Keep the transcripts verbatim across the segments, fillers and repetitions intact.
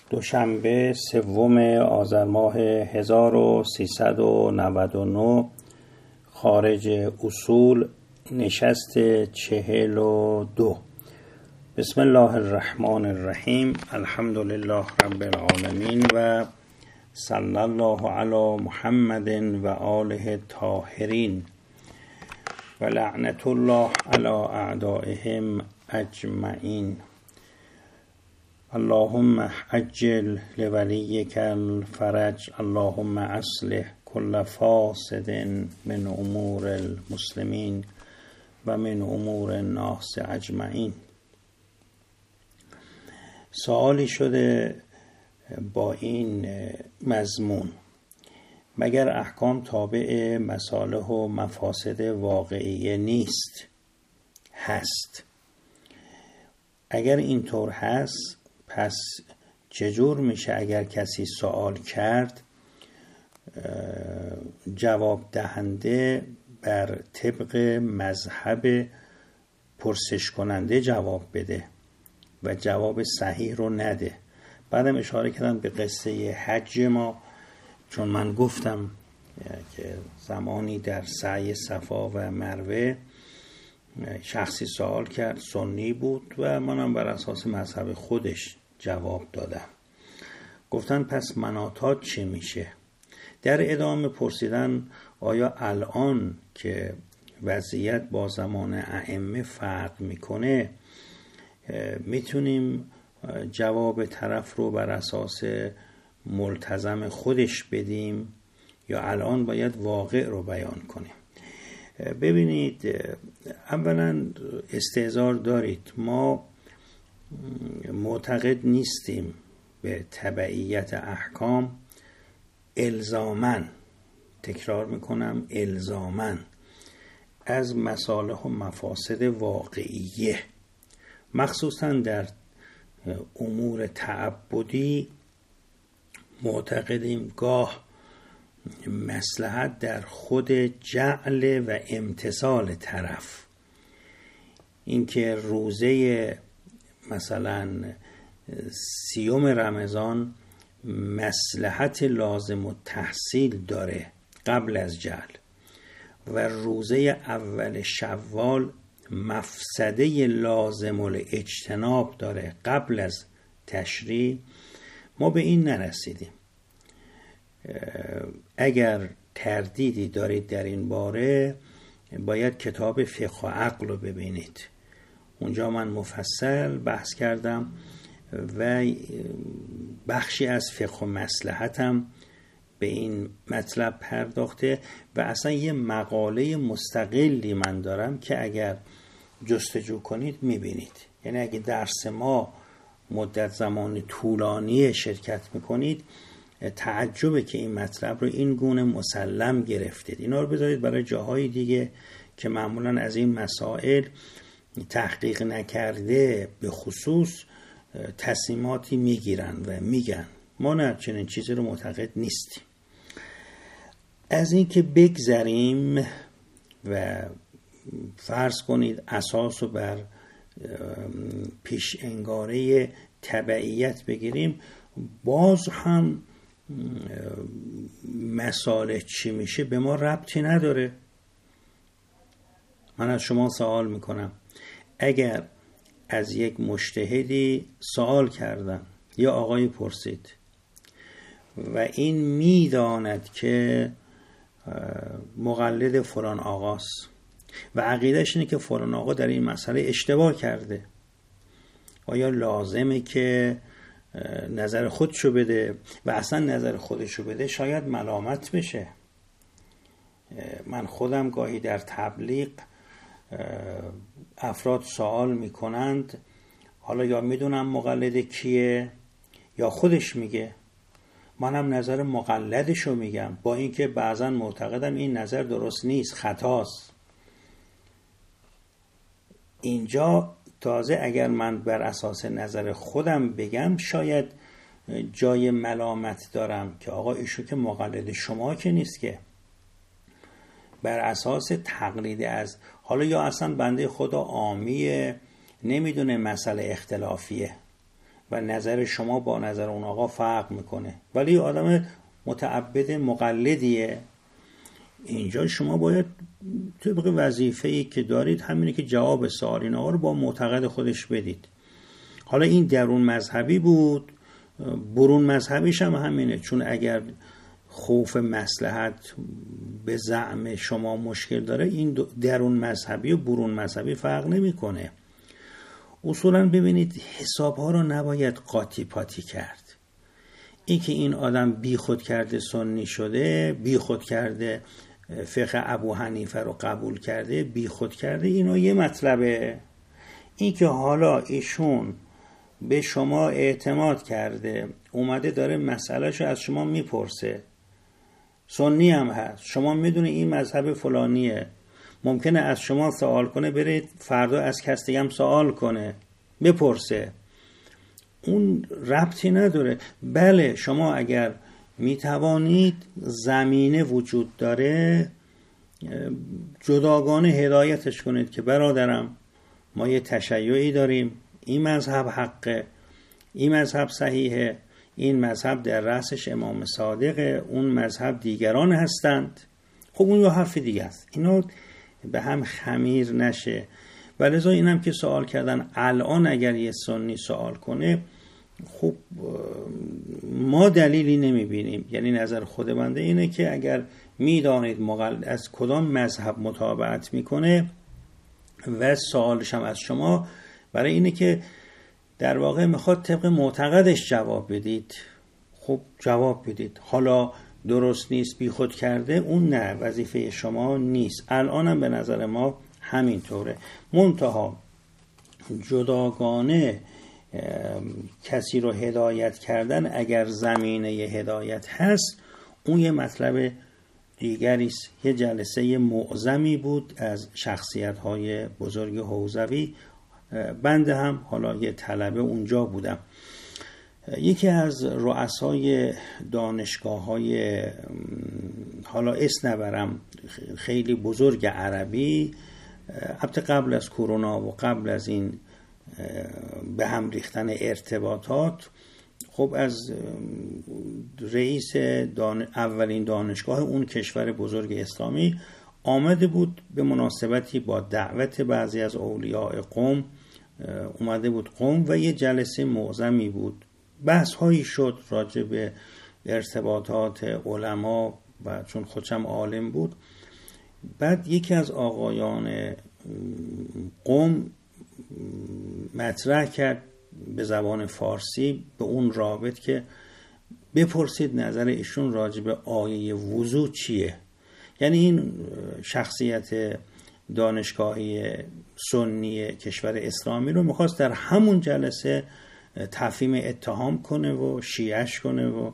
دوشنبه سوم آذر ماه هزار و سیصد و نود و نه خارج اصول نشست چهل و دو. بسم الله الرحمن الرحیم. الحمد لله رب العالمین و صلی الله علی محمد و آله طاهرین و لعنت الله علی اعدائهم اجمعین. اللهم عجل لولیک الفرج، اللهم اصلح كل فاسد من امور المسلمین و من امور الناس اجمعین. سوالی شده با این مضمون: مگر احکام تابع مصالح و مفاسد واقعیه نیست؟ هست. اگر اینطور هست، پس چجور میشه اگر کسی سوال کرد جواب دهنده بر طبق مذهب پرسش کننده جواب بده و جواب صحیح رو نده؟ بعدم اشاره کردم به قصه حج ما، چون من گفتم که زمانی در سعی صفا و مروه شخصی سوال کرد، سنی بود و منم بر اساس مذهب خودش جواب دادم. گفتن پس مناطات چی میشه؟ در ادامه پرسیدن آیا الان که وضعیت با زمان ائمه فرق میکنه میتونیم جواب طرف رو بر اساس ملتزم خودش بدیم یا الان باید واقع رو بیان کنیم؟ ببینید، اولا استحضار دارید، ما معتقد نیستیم به تبعیت احکام الزاماً، تکرار میکنم الزاماً، از مصالح و مفاسد واقعیه. مخصوصاً در امور تعبدی معتقدیم گاه مصلحت در خود جعل و امتثال طرف، اینکه روزه مثلا سیوم رمضان مصلحت لازم و تحصیل داره قبل از جعل و روزه اول شوال مفسده لازم الاجتناب داره قبل از تشریع، ما به این نرسیدیم. اگر تردیدی دارید در این باره باید کتاب فقه و عقل رو ببینید، اونجا من مفصل بحث کردم و بخشی از فقه و مصلحتم به این مطلب پرداخته و اصلا یه مقاله مستقلی من دارم که اگر جستجو کنید میبینید. یعنی اگه درس ما مدت زمان طولانی شرکت میکنید تعجبه که این مطلب رو این گونه مسلم گرفتید. اینا رو بذارید برای جاهای دیگه که معمولا از این مسائل تحقیق نکرده به خصوص تصمیماتی میگیرن و میگن. ما نه چنین چیزی رو معتقد نیستیم. از این که بگذریم و فرض کنید اساس رو بر پیش انگاره تبعیت بگیریم، باز هم مصالح چی میشه به ما ربطی نداره. من از شما سوال میکنم، اگر از یک مجتهدی سوال کردن یا آقای پرسید و این میداند که مقلد فلان آقاست و عقیدهش اینه که فلان آقا در این مسئله اشتباه کرده، آیا لازمه که نظر خودشو بده؟ و اصلا نظر خودشو بده شاید ملامت بشه. من خودم گاهی در تبلیغ افراد سوال میکنند، حالا یا میدونم مقلد کیه یا خودش میگه، منم نظر مقلدشو میگم، با اینکه بعضا معتقدم این نظر درست نیست، خطاست. اینجا تازه اگر من بر اساس نظر خودم بگم شاید جای ملامت دارم که آقا ایشو که مقلد شما که نیست، که بر اساس تقلید از، حالا یا اصلا بنده خدا عامیه نمیدونه مسئله اختلافیه و نظر شما با نظر اون آقا فرق میکنه، ولی آدم متعبد مقلدیه. اینجا شما باید طبق وظیفه‌ای که دارید همینه که جواب سوال این آقا رو با معتقد خودش بدید. حالا این درون مذهبی بود، برون مذهبیش هم همینه، چون اگر خوف مصلحت به زعم شما مشکل داره، این درون مذهبی و برون مذهبی فرق نمیکنه. اصولا ببینید حسابها رو نباید قاطی پاتی کرد. این که این آدم بی خود کرده سنی شده، بی خود کرده فقه ابو حنیفه رو قبول کرده، بی خود کرده، اینا یه مطلبه. این که حالا ایشون به شما اعتماد کرده، اومده داره مسئلهشو از شما میپرسه، سنی هم هست، شما میدونه این مذهب فلانیه، ممکنه از شما سوال کنه، برید فردا از کس دیگه هم سوال کنه، بپرسه، اون ربطی نداره. بله شما اگر میتوانید، زمینه وجود داره، جداگانه هدایتش کنید که برادرم ما یه تشیعی داریم، این مذهب حقه، این مذهب صحیحه، این مذهب در رأسش امام صادقه، اون مذهب دیگران هستند. خب اون یه حرف دیگه است، اینو به هم خمیر نشه. ولذا اینم که سوال کردن، الان اگر یه سنی سوال کنه، خب ما دلیلی نمیبینیم. یعنی نظر خود بنده اینه که اگر میدانید مقل... از کدام مذهب متابعت میکنه و سوالش هم از شما برای اینه که در واقع میخواد طبق معتقدش جواب بدید، خب جواب بدید. حالا درست نیست، بی خود کرده، اون نه، وظیفه شما نیست. الان هم به نظر ما همینطوره. منتها جداگانه کسی رو هدایت کردن، اگر زمینه هدایت هست، اون یه مطلب دیگری است. یه جلسه معظمی بود از شخصیت‌های بزرگ حوزوی، بنده هم حالا یه طلبه اونجا بودم. یکی از رؤسای دانشگاه‌های، حالا اسم نبرم، خیلی بزرگ عربی، البته قبل از کرونا و قبل از این به هم ریختن ارتباطات، خب از رئیس دان... اولین دانشگاه اون کشور بزرگ اسلامی آمده بود به مناسبتی با دعوت بعضی از اولیاء قوم، اومده بود قوم و یه جلسه معظمی بود، بحث هایی شد راجع به ارتباطات علما و چون خودشم عالم بود. بعد یکی از آقایان قوم مطرح کرد به زبان فارسی به اون رابط که بپرسید نظر ایشون راجع به آیه وضو چیه. یعنی این شخصیت دانشگاهی سنی کشور اسلامی رو میخواست در همون جلسه تفهیم اتهام کنه و شیعش کنه و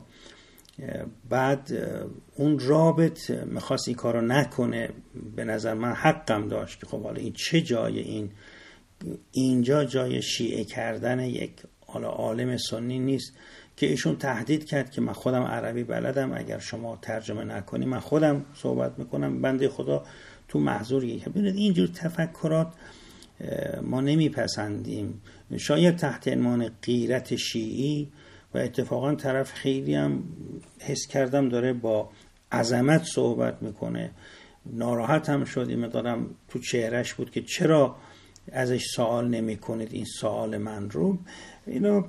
بعد اون رابط میخواست این کارو نکنه. به نظر من حقم داشت که خب حالا این چه جای این اینجا جای شیعه کردن یک حالا عالم سنی نیست، که ایشون تهدید کرد که من خودم عربی بلدم، اگر شما ترجمه نکنی من خودم صحبت میکنم. بنده خدا تو محضوریه. ببینید اینجور تفکرات ما نمیپسندیم. شاید تحت عنوان غیرت شیعی، و اتفاقا طرف خیلی هم حس کردم داره با عظمت صحبت میکنه، ناراحت هم شد، این مقدارم تو چهرش بود که چرا ازش سوال نمی کنید این سوال من رو. اینا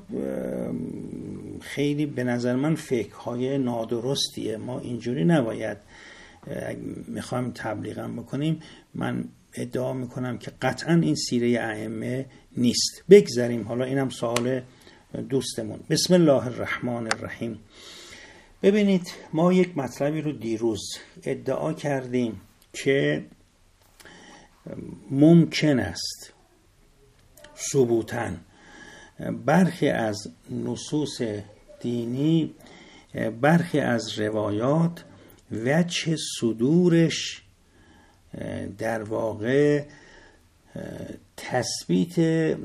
خیلی به نظر من فکرهای نادرستیه. ما اینجوری نباید، میخوایم تبلیغم بکنیم، من ادعا میکنم که قطعا این سیره ائمه نیست. بگذاریم حالا اینم سوال دوستمون. بسم الله الرحمن الرحیم. ببینید ما یک مطلبی رو دیروز ادعا کردیم که ممکن است ثبوتاً برخی از نصوص دینی، برخی از روایات وجه صدورش در واقع تثبیت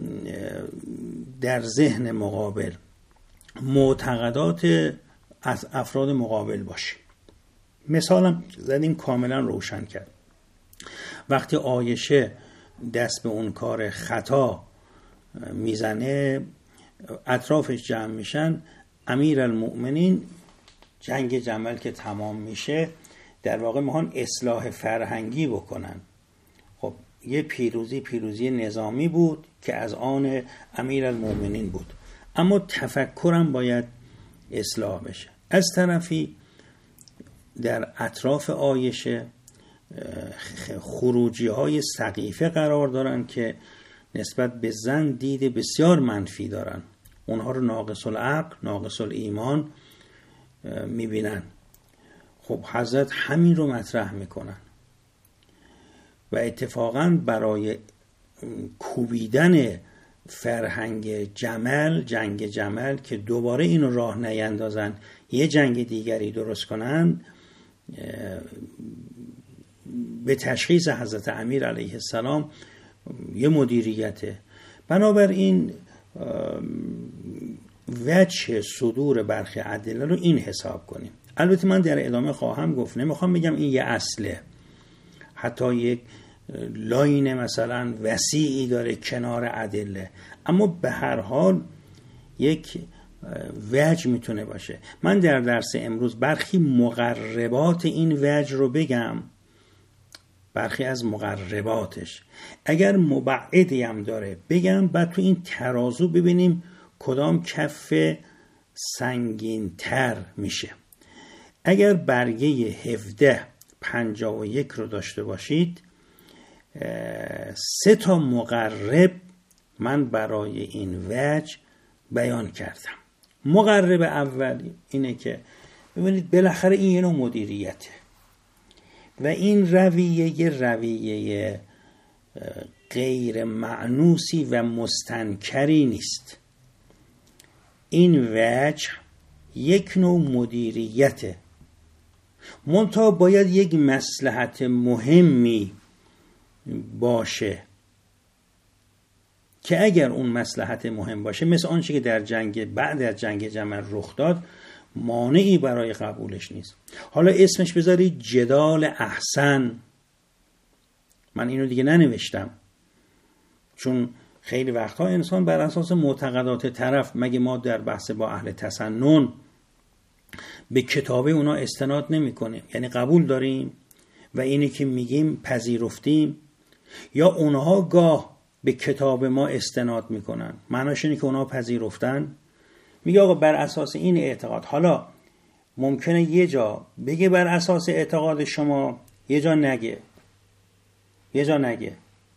در ذهن مقابل معتقدات از افراد مقابل باشه. مثالم زدیم کاملا روشن کرد. وقتی عایشه دست به اون کار خطا میزنه اطرافش جمع میشن. امیر المؤمنین جنگ جمل که تمام میشه در واقع میخوان اصلاح فرهنگی بکنن. خب یه پیروزی پیروزی نظامی بود که از آن امیر المؤمنین بود، اما تفکرم باید اصلاح بشه. از طرفی در اطراف عایشه خروجی های سقیفه قرار دارن که نسبت به زن دید بسیار منفی دارن، اونها رو ناقص العقل ناقص الایمان میبینن. خب حضرت همین رو مطرح میکنن و اتفاقا برای کوبیدن فرهنگ جمل، جنگ جمل، که دوباره اینو راه نیندازن یه جنگ دیگری درست کنن، به تشخیص حضرت امیر علیه السلام یه مدیریته. بنابراین وجه صدور برخی ادله رو این حساب کنیم. البته من در ادامه خواهم گفت، نمیخوام بگم این یه اصله، حتی یک لاین مثلا وسیعی داره کنار ادله، اما به هر حال یک وجه میتونه باشه. من در درس امروز برخی مقربات این وجه رو بگم، برخی از مقرباتش. اگر مبعدی هم داره بگم، بعد تو این ترازو ببینیم کدام کف سنگین تر میشه. اگر برگه هفده پنجاه و یک رو داشته باشید، سه تا مقرب من برای این وجه بیان کردم. مقرب اولی اینه که ببینید بالاخره این یه نوع مدیریته و این رویه یه رویه غیر معنوسی و مستنکری نیست. این وجه یک نوع مدیریته، منتها باید یک مصلحت مهمی باشه که اگر اون مصلحت مهم باشه، مثل آنچه که در جنگ بعد از جنگ جمل رخ داد، مانعی برای قبولش نیست. حالا اسمش بذارید جدال احسن، من اینو دیگه ننوشتم، چون خیلی وقتها انسان بر اساس معتقدات طرف، مگه ما در بحث با اهل تسنن به کتابه اونا استناد نمی کنیم، یعنی قبول داریم و اینی که میگیم پذیرفتیم، یا اونها گاه به کتاب ما استناد میکنن، معناش اینه که اونها پذیرفتن. میگه آقا بر اساس این اعتقاد، حالا ممکنه یه جا بگه بر اساس اعتقاد شما، یه جا نگه، یه جا نگه.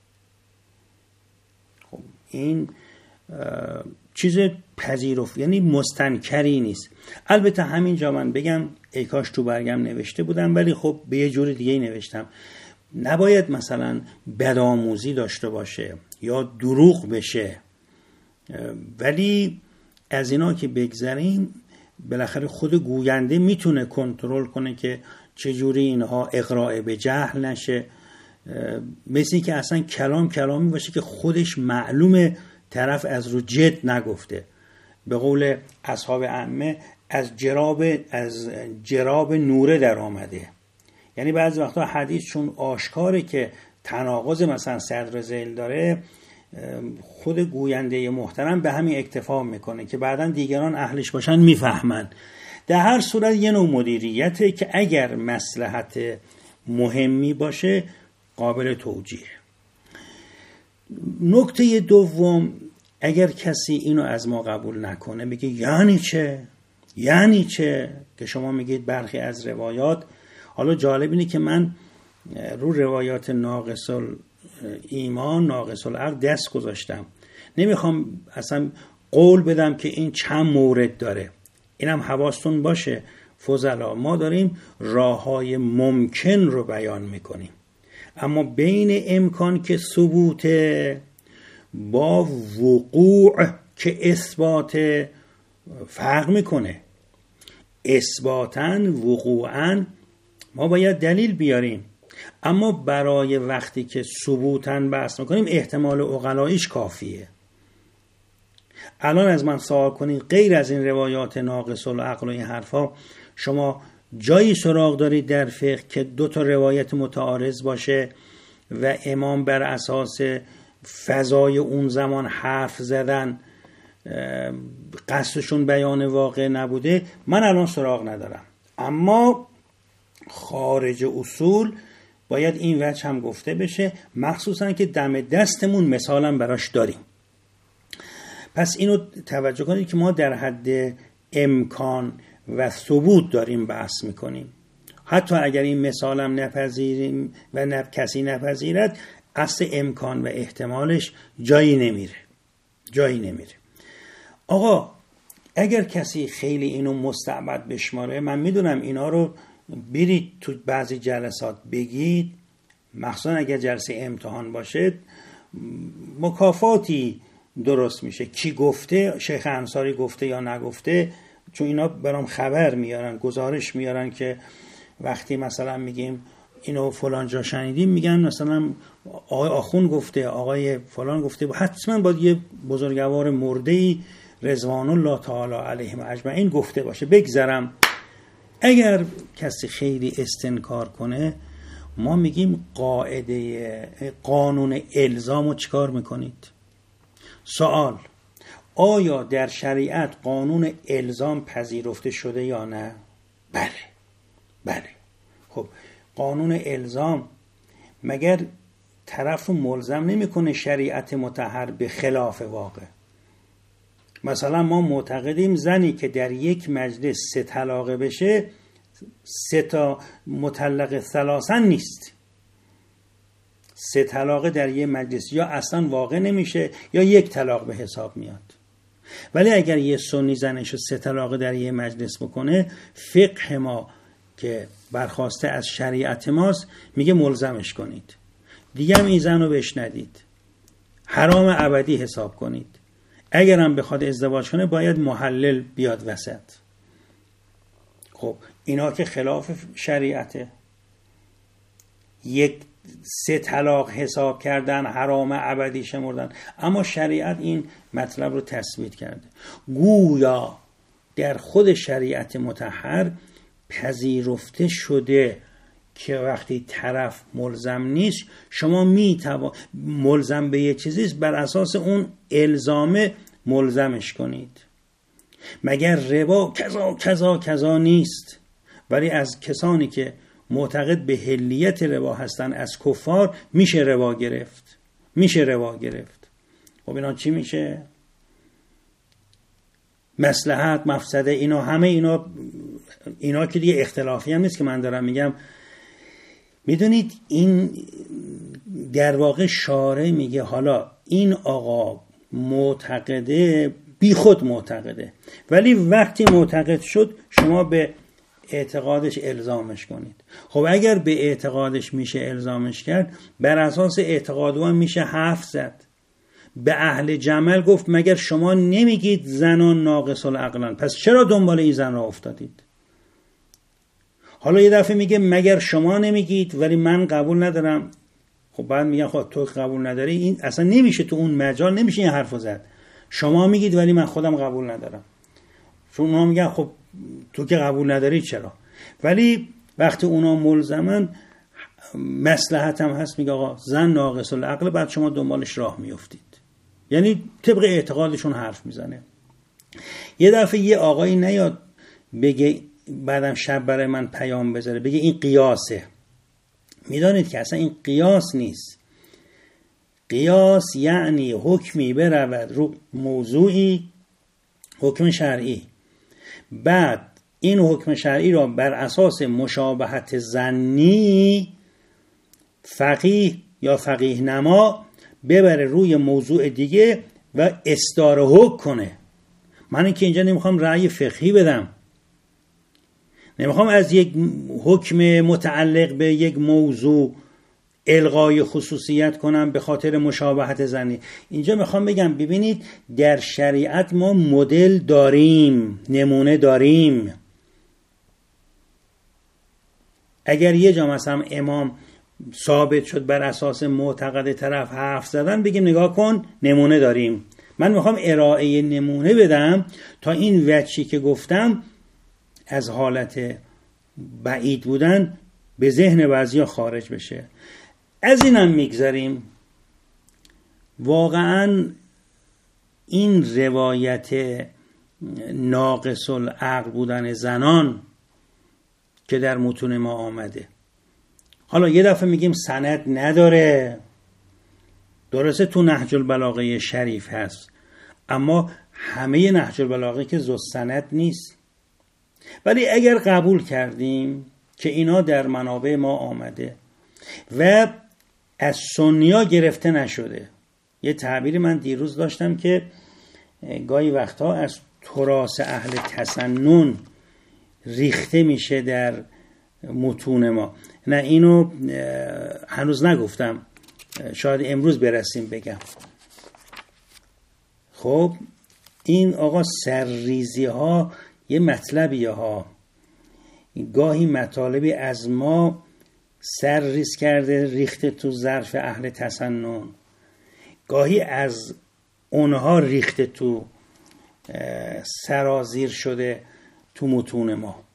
خب این چیز پذیرفت، یعنی مستنکری نیست. البته همین جا من بگم، ای کاش تو برگم نوشته بودم، ولی خب به یه جور دیگه نوشتم. نباید مثلا بدآموزی داشته باشه یا دروغ بشه، ولی از اینا که بگذریم، بالاخره خود گوینده میتونه کنترل کنه که چجوری اینها اقراء به جهل نشه، مثلی که اصلا کلام کلامی باشه که خودش معلومه طرف از رو جد نگفته. به قول اصحاب عامه از جراب از جراب نوره در آمده. یعنی بعضی وقتا حدیث چون آشکاره که تناقض مثلا صدر ذیل داره، خود گوینده محترم به همین اکتفا میکنه که بعداً دیگران اهلش باشن میفهمن. در هر صورت یه نوع مدیریته که اگر مصلحت مهمی باشه قابل توجیه. نکته دوم، اگر کسی اینو از ما قبول نکنه، میگه یعنی چه؟ یعنی چه؟ که شما میگید برخی از روایات، حالا جالب اینه که من رو روایات ناقص ایمان ناقص العقل دست گذاشتم، نمیخوام اصلا قول بدم که این چند مورد داره. اینم حواستون باشه فضلا، ما داریم راههای ممکن رو بیان میکنیم، اما بین امکان که ثبوت با وقوع که اثبات فرق میکنه. اثباتاً وقوعاً ما باید دلیل بیاریم، اما برای وقتی که ثبوتاً بحث میکنیم احتمال عقلاییش کافیه. الان از من سوال کنید غیر از این روایات ناقص العقل و این حرفا، شما جایی سراغ دارید در فقه که دو تا روایت متعارض باشه و امام بر اساس فضای اون زمان حرف زدن قصدشون بیان واقع نبوده، من الان سراغ ندارم. اما خارج اصول باید این وجه هم گفته بشه، مخصوصا که دم دستمون مثالم براش داریم. پس اینو توجه کنید که ما در حد امکان و ثبوت داریم بحث میکنیم. حتی اگر این مثالم نپذیریم و نه کسی نپذیرد، اصل امکان و احتمالش جایی نمیره جایی نمیره. آقا اگر کسی خیلی اینو مستعبد بشماره، من میدونم اینا رو برید تو بعضی جلسات بگید، مخصوصا اگر جلسه امتحان باشه، مکافاتی درست میشه. کی گفته، شیخ انصاری گفته یا نگفته، چون اینا برام خبر میارن، گزارش میارن که وقتی مثلا میگیم اینو فلان جا شنیدیم، میگن مثلا آقای آخون گفته، آقای فلان گفته، حتما باید یه بزرگوار مرده‌ای رضوان الله تعالی علیهم اجمعین گفته باشه. بگذرم اگر کسی خیلی استنکار کنه، ما میگیم قاعده قانون الزامو چیکار میکنید؟ سوال: آیا در شریعت قانون الزام پذیرفته شده یا نه؟ بله بله. خب قانون الزام مگر طرف رو ملزم نمیکنه شریعت مطهر به خلاف واقع؟ مثلا ما معتقدیم زنی که در یک مجلس سه طلاقه بشه، سه تا مطلق ثلاثا نیست. سه طلاقه در یک مجلس یا اصلا واقع نمیشه یا یک طلاق به حساب میاد. ولی اگر یه سنی زنشو سه طلاقه در یک مجلس بکنه، فقه ما که برخواسته از شریعت ماست میگه ملزمش کنید، دیگه هم این زن رو بهش ندید، حرام ابدی حساب کنید. اگر هم بخواد ازدواج کنه باید محلل بیاد وسط. خب اینا که خلاف شریعته، یک سه طلاق حساب کردن، حرام ابدی شمردن، اما شریعت این مطلب رو تثبیت کرده. گویا در خود شریعت مطهر پذیرفته شده که وقتی طرف ملزم نیست، شما می توان ملزم به یه چیزی بر اساس اون الزام ملزمش کنید. مگر ربا کذا کذا کذا نیست؟ ولی از کسانی که معتقد به حلیت ربا هستن، از کفار، میشه ربا گرفت میشه ربا گرفت خب اینا چی میشه؟ مصلحت، مفسده، اینا همه اینا اینا که دیگه اختلافی هم نیست که من دارم میگم. میدونید این در واقع شارع میگه حالا این آقا معتقده، بی خود معتقده، ولی وقتی معتقد شد شما به اعتقادش الزامش کنید. خب اگر به اعتقادش میشه الزامش کرد، بر اساس اعتقاد هم میشه حرف زد. به اهل جمل گفت مگر شما نمیگید زنان ناقص العقلن، پس چرا دنبال این زن را افتادید؟ حالا یه دفعه میگه مگر شما نمیگید ولی من قبول ندارم. خب بعد میگن خب تو قبول نداری، این اصلا نمیشه، تو اون مجال نمیشه این حرفو زد. شما میگید ولی من خودم قبول ندارم. چون اونا میگن خب تو که قبول نداری چرا؟ ولی وقتی اونا ملزمن، مصلحت هم هست، میگه آقا زن ناقص العقل، بعد شما دنبالش راه میافتید. یعنی طبق اعتقادشون حرف میزنه. یه دفعه یه آقایی نیاد بگه بعدم شب برای من پیام بذاره بگه این قیاسه. میدانید که اصلا این قیاس نیست. قیاس یعنی حکمی برود رو موضوعی، حکم شرعی، بعد این حکم شرعی را بر اساس مشابهت ظنی فقیه یا فقیه نما ببره روی موضوع دیگه و اصدار حکم کنه. من اینکه اینجا نمیخوام رأی فقهی بدم، نمیخوام از یک حکم متعلق به یک موضوع الغای خصوصیت کنم به خاطر مشابهت ظنی. اینجا میخوام بگم ببینید در شریعت ما مدل داریم، نمونه داریم. اگر یه جا مثلا امام ثابت شد بر اساس معتقد طرف حرف زدن، بگیم نگاه کن نمونه داریم. من میخوام ارائه نمونه بدم تا این وجهی که گفتم از حالت بعید بودن به ذهن بعضیا خارج بشه. از اینم میگذاریم. واقعا این روایت ناقص العقل بودن زنان که در متون ما آمده. حالا یه دفعه میگیم سند نداره، درسته تو نهج البلاغه شریف هست، اما همه نهج البلاغه که ذو سند نیست. ولی اگر قبول کردیم که اینا در منابع ما آمده و از سنیا گرفته نشده، یه تعبیری من دیروز داشتم که گاهی وقتا از تراث اهل تسنن ریخته میشه در متون ما. نه اینو هنوز نگفتم، شاید امروز برسیم بگم. خب این آقا سرریزی ها یه مطلبیه ها، گاهی مطالبی از ما سرریز کرده ریخته تو ظرف اهل تسنن، گاهی از اونها ریخته تو سرازیر شده تو متون ما.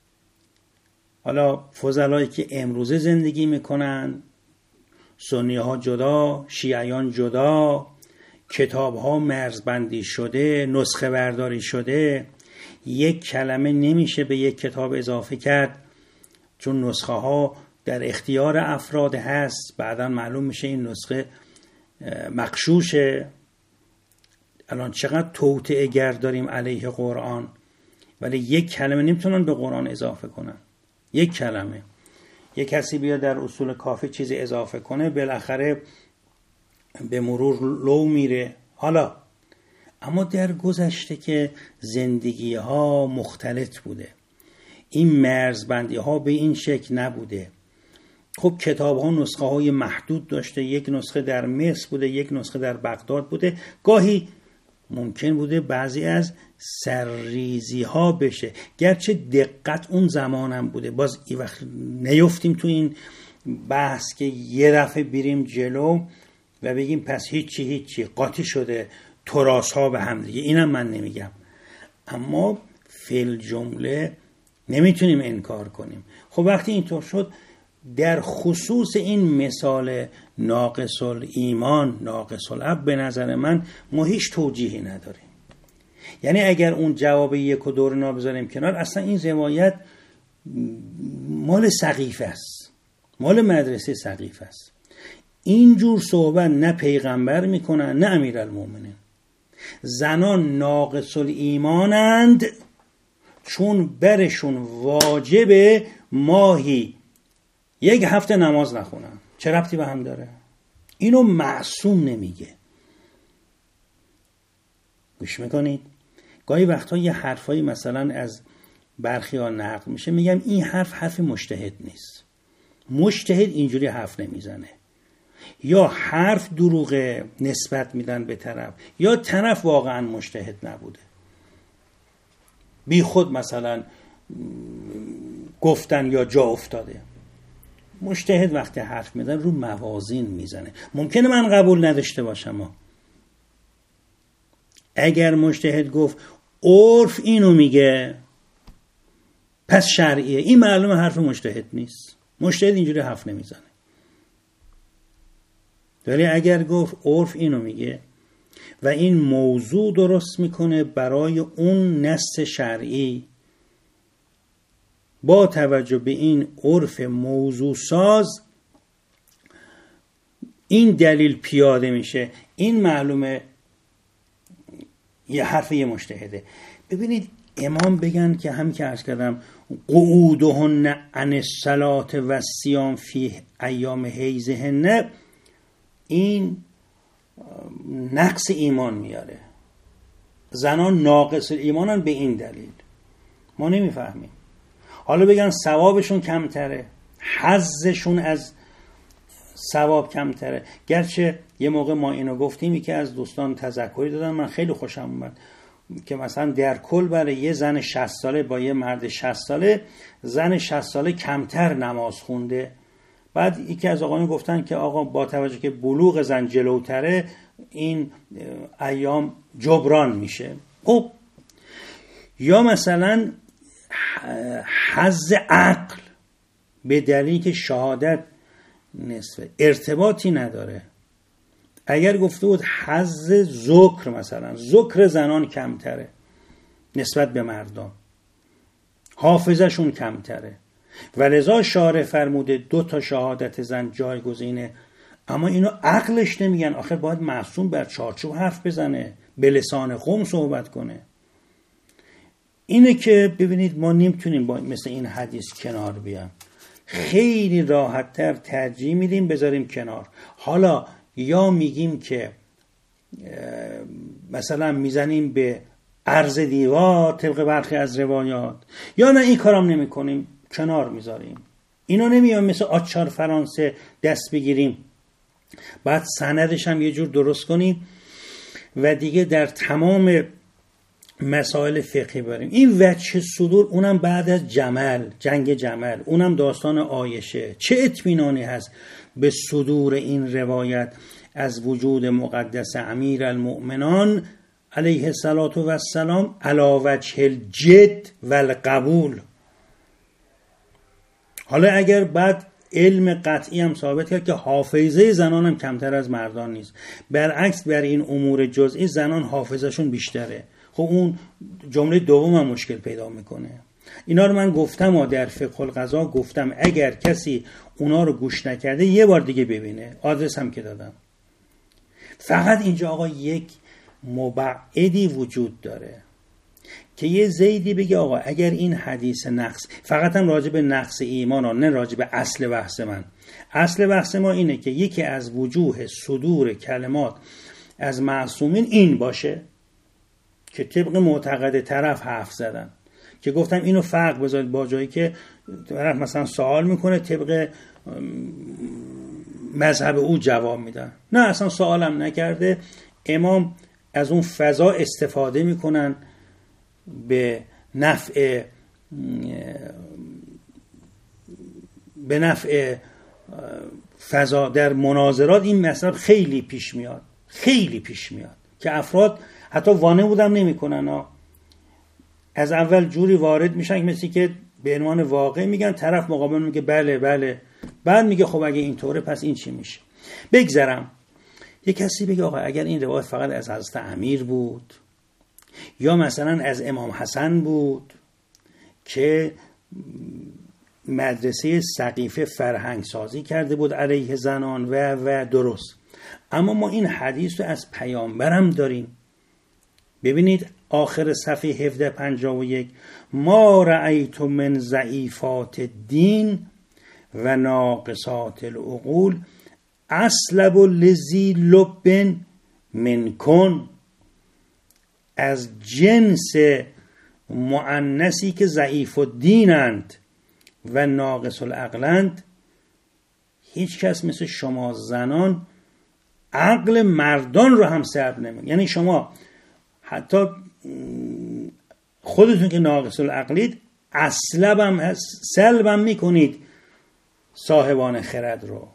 حالا فضلایی که امروزه زندگی میکنن، سنی ها جدا، شیعیان جدا، کتاب ها مرزبندی شده، نسخه برداری شده، یک کلمه نمیشه به یک کتاب اضافه کرد چون نسخه ها در اختیار افراد هست، بعدا معلوم میشه این نسخه مغشوشه. الان چقدر توطئه گر داریم علیه قرآن، ولی یک کلمه نمیتونن به قرآن اضافه کنن. یک کلمه، یک کسی بیاد در اصول کافی چیزی اضافه کنه، بالاخره به مرور لو میره. حالا اما در گذشته که زندگی ها مختلط بوده، این مرزبندی ها به این شکل نبوده. خب کتاب ها نسخه های محدود داشته، یک نسخه در مصر بوده، یک نسخه در بغداد بوده، گاهی ممکن بوده بعضی از سرریزی ها بشه، گرچه دقت اون زمانم بوده. باز این وقت نیفتیم تو این بحث که یه دفعه بریم جلو و بگیم پس هیچی هیچی قاطی شده تراث ها به هم دیگه، اینم من نمیگم، اما فی جمله نمیتونیم انکار کنیم. خب وقتی اینطور شد، در خصوص این مثال ناقص الایمان ناقص العقل به نظر من ما هیچ توجیهی نداریم. یعنی اگر اون جواب یک و دو رو بذاریم کنار، اصلا این روایت مال سقیفه است، مال مدرسه سقیفه است. اینجور صحبت نه پیغمبر میکنن نه امیرالمومنین. زنان ناقص الایمانند چون برشون واجبه ماهی یک هفته نماز نخونن. چه ربطی به هم داره؟ اینو معصوم نمیگه. گوش میکنید؟ گاهی وقتا یه حرفایی مثلا از برخی ها نقل میشه، میگم این حرف حرف مجتهد نیست. مجتهد اینجوری حرف نمیزنه. یا حرف دروغه نسبت میدن به طرف، یا طرف واقعا مجتهد نبوده، بی خود مثلا گفتن یا جا افتاده. مجتهد وقتی حرف میزنه رو موازین میزنه. ممکنه من قبول نداشته باشم، اگر مجتهد گفت عرف اینو میگه پس شرعیه، این معلومه حرف مجتهد نیست. مجتهد اینجوری حرف نمیزنه. ولی اگر گفت عرف اینو میگه و این موضوع درست میکنه برای اون نص شرعی، با توجه به این عرف موضوع ساز این دلیل پیاده میشه، این معلومه یه حرف یه مجتهده. ببینید امام بگن که هم که عرض کردم قعودهن عن الصلاة و الصیام فی ایام حیضهن، این نقص ایمان میاره. زنان ناقص ایمانن به این دلیل. ما نمیفهمیم. حالا بگن ثوابشون کمتره، حظشون از ثواب کمتره. گرچه یه موقع ما اینو گفتیم که از دوستان تذکری دادن، من خیلی خوشم اومد که مثلا در کل برای یه زن شصت ساله با یه مرد شصت ساله، زن شصت ساله کمتر نماز خونده. بعد یکی از آقایون گفتن که آقا با توجه که بلوغ زن جلوتره این ایام جبران میشه. خب یا مثلا حظ عقل به دلیل که شهادت نصفه ارتباطی نداره، اگر گفته بود حظ ذکر، مثلا ذکر زنان کمتره نسبت به مردان، حافظشون کمتره و لذا شارع فرموده دو تا شهادت زن جایگزینه. اما اینو عقلش نمیگن، آخر باید معصوم بر چارچوب حرف بزنه، به لسان قوم صحبت کنه. اینه که ببینید ما نمیتونیم با مثل این حدیث کنار بیام، خیلی راحت‌تر ترجیح میدیم بذاریم کنار. حالا یا میگیم که مثلا میزنیم به عرض دیوار طبق برخی از روایات، یا نه این کارام نمی کنیم کنار میذاریم. اینا نمیام مثل آچار فرانسه دست بگیریم بعد سندش هم یه جور درست کنیم و دیگه در تمام مسائل فقهی بریم. این وجه صدور اونم بعد از جمل، جنگ جمل، اونم داستان عایشه. چه اطمینانی هست به صدور این روایت از وجود مقدس امیر المؤمنان علیه الصلاة و السلام علی وجه الجد و القبول. حالا اگر بعد علم قطعی هم ثابت کرد که حافظه زنان هم کمتر از مردان نیست، برعکس بر این امور جزئی زنان حافظشون بیشتره، خب اون جمله دوم هم مشکل پیدا میکنه. اینا رو من گفتم و در فقه القضا گفتم اگر کسی اونا رو گوش نکرده یه بار دیگه ببینه، آدرس هم که دادم. فقط اینجا آقا یک مبعدی وجود داره که یه زیدی بگه آقا اگر این حدیث نقص، فقط هم راجع به نقص ایمان ها، نه راجع به اصل بحث من. اصل بحث ما اینه که یکی از وجوه صدور کلمات از معصومین این باشه که طبق معتقد طرف حرف زدن، که گفتم اینو فرق بذارید با جایی که طرف مثلا سوال میکنه طبق مذهب او جواب میدن. نه اصلا سوالم نکرده، امام از اون فضا استفاده میکنن به نفع به نفع فضا. در مناظرات این مسئله خیلی پیش میاد، خیلی پیش میاد که افراد حتی وانه بودم نمی کنن، از اول جوری وارد میشن که مثل که به عنوان واقع میگن، طرف مقابل میگه بله بله، بعد میگه خب اگه اینطوره پس این چی میشه. بگذرم یه کسی بگه آقا اگر این روایت فقط از حضرت امیر بود یا مثلا از امام حسن بود که مدرسه سقیفه فرهنگ سازی کرده بود علیه زنان و و درست، اما ما این حدیث رو از پیامبرم داریم. ببینید آخر صفحه هفده پنجاه و یک، ما رأیت من ضعیفات الدین و ناقصات العقول اسلب لذی لب منکن. از جنس مؤنثی که ضعیف الدینند و ناقص العقلند، هیچ کس مثل شما زنان عقل مردان رو هم سلب نمی‌کنه. یعنی شما حتی خودتون که ناقص العقلید اصلبم سلبم میکنید صاحبان خرد رو.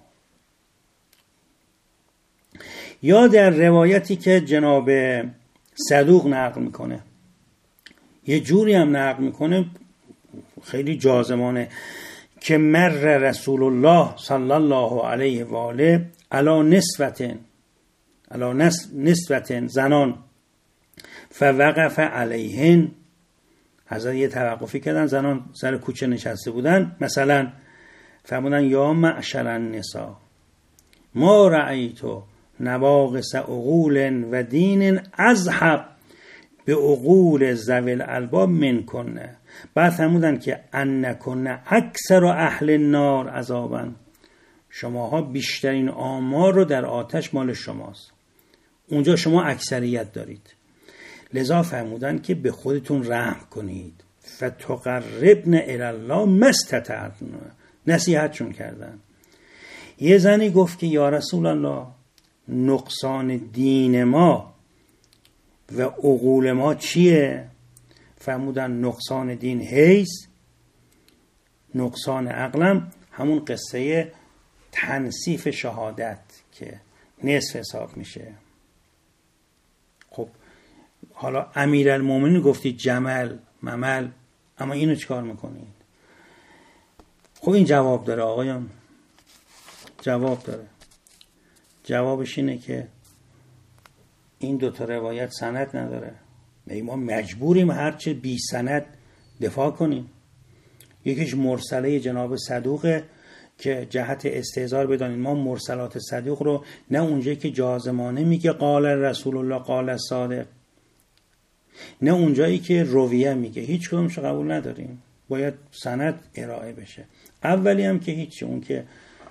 یا در روایتی که جناب صدوق نقل میکنه، یه جوری هم نقل میکنه خیلی جازمانه، که مر رسول الله صلی الله علیه و آله علی نسوتن علی نسوتن زنان فوقف علیهن. حضرت یه توقفی کردن، زنان سر کوچه نشسته بودن، مثلا فرمودن یا معشر النساء ما رأیتو نواقص عقول و دین اذهب به عقول ذوی الالباب منکن. بعد فرمودن که انکن اکثر اهل النار عذابا، شماها بیشترین آمار رو در آتش مال شماست، اونجا شما اکثریت دارید. لذا فرمودن که به خودتون رحم کنید، فتقربن الی الله ما استطعتن، نصیحتشون کردن. یه زنی گفت که یا رسول الله نقصان دین ما و عقول ما چیه؟ فرمودن نقصان دین حیث، نقصان عقلم همون قصه تنصیف شهادت که نصف حساب میشه. خب حالا امیرالمومنین گفتید جمل ممل، اما اینو چیکار میکنید؟ خب این جواب داره آقایان، جواب داره. جوابش اینه که این دوتا روایت سند نداره، ما مجبوریم هرچه بی سند دفاع کنیم. یکیش مرسله جناب صدوقه که جهت استهزار بدانید ما مرسلات صدوق رو نه اونجایی که جازمانه میگه قال رسول الله قال صادق، نه اونجایی که رویه میگه، هیچ کدومش قبول نداریم، باید سند ارائه بشه. اولی هم که هیچ، اون که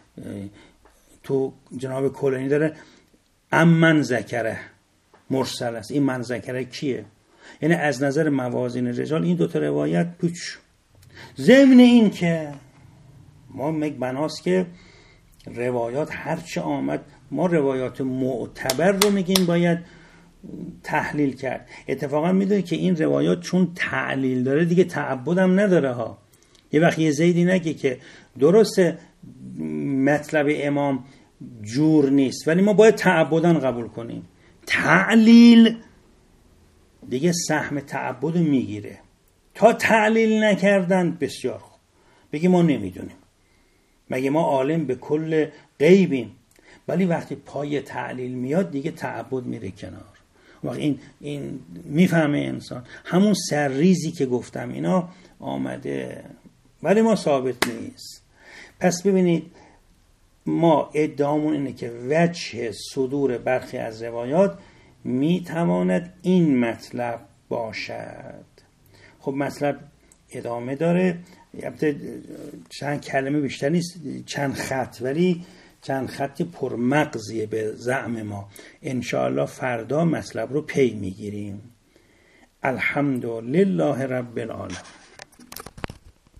تو جناب کلینی داره امن ذکره مرسل است. این من ذکره کیه؟ یعنی از نظر موازین رجال این دوتا روایت پوچ. ضمن این که ما میگه بناست که روایات هرچه آمد ما روایات معتبر رو میگیم باید تحلیل کرد. اتفاقا میدونی که این روایات چون تعلیل داره دیگه تعبد هم نداره ها. یه وقت یه زیدی نگه که درسته مطلب امام جور نیست ولی ما باید تعبداً قبول کنیم. تعلیل دیگه سهم تعبد میگیره. تا تعلیل نکردن بسیار خوب، بگی ما نمیدونیم، مگه ما عالم به کل غیبیم. ولی وقتی پای تعلیل میاد دیگه تعبد میره کنار. وقت این این میفهمه انسان همون سرریزی که گفتم اینا آمده ولی ما ثابت نیست. پس ببینید ما ادعامون اینه که وجه صدور برخی از روایات میتواند این مطلب باشد. خب مطلب ادامه داره، چند کلمه بیشتر نیست، چند خط، ولی چند خط پرمغزیه به زعم ما. انشاءالله فردا مطلب رو پی میگیریم. الحمدلله رب العالمین.